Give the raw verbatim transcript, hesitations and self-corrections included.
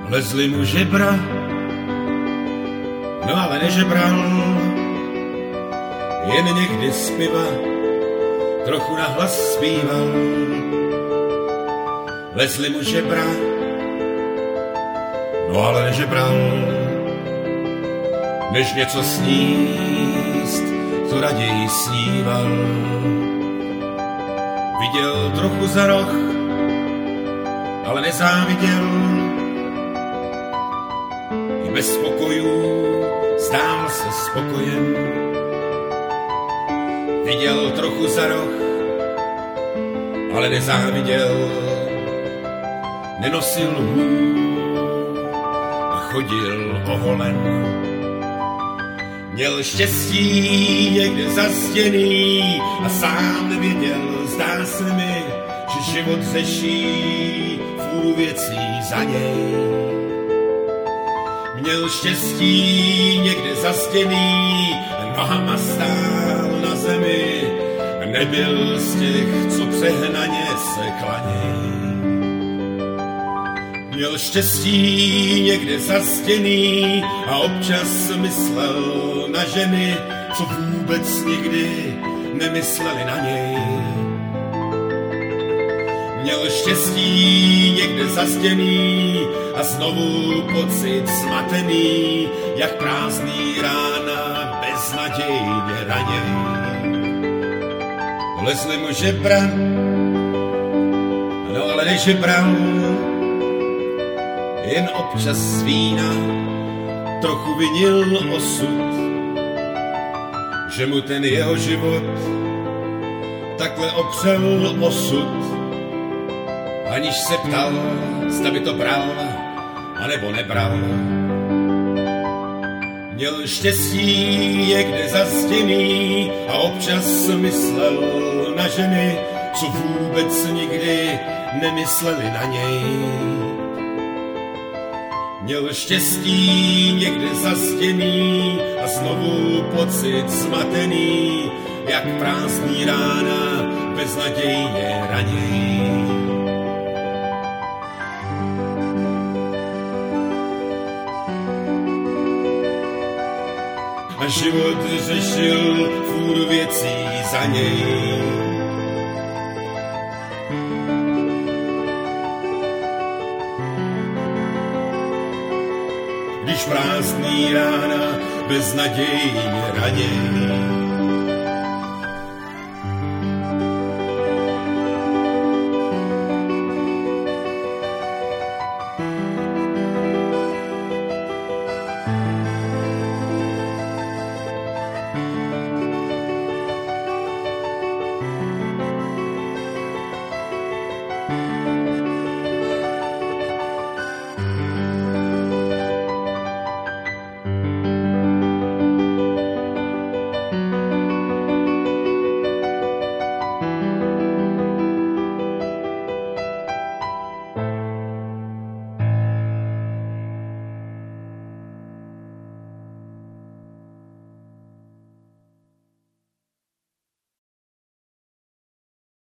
Lezli mu žebra, no ale nežebral, jen někdy z piva trochu nahlas zpíval. Lezli mu žebra, no ale nežebral, než něco sníst, co raději sníval. Viděl trochu za roh, ale nezáviděl, i bez pokojů zdál se spokojen. Viděl trochu za roh, ale nezáviděl, nenosil hůl a chodil oholen. Měl štěstí někde zastěný a sám nevěděl, zdá se mi, že život řeší fůru věcí za něj. Měl štěstí někde zastěný a nohama stál na zemi, nebyl z těch, co přehnaně se klaněj. Měl štěstí někde zastěný a občas myslel na ženy, co vůbec nikdy nemysleli na něj. Měl štěstí někde zastěný a znovu pocit zmatený, jak prázdný rána beznadějně raněj. Lezli mu žebra, no ale nežebral, jen občas z vína trochu vinil osud, že mu ten jeho život takhle opřel osud, aniž se ptal, zda by to bral, anebo nebral. Měl štěstí někde zastěný a občas myslel na ženy, co vůbec nikdy nemysleli na něj. Měl štěstí někde zastěný a znovu pocit zmatený, jak prázdný rána beznadějně raněj. A život řešil fůru věcí za něj. Když prázdný rána beznadějně raněj.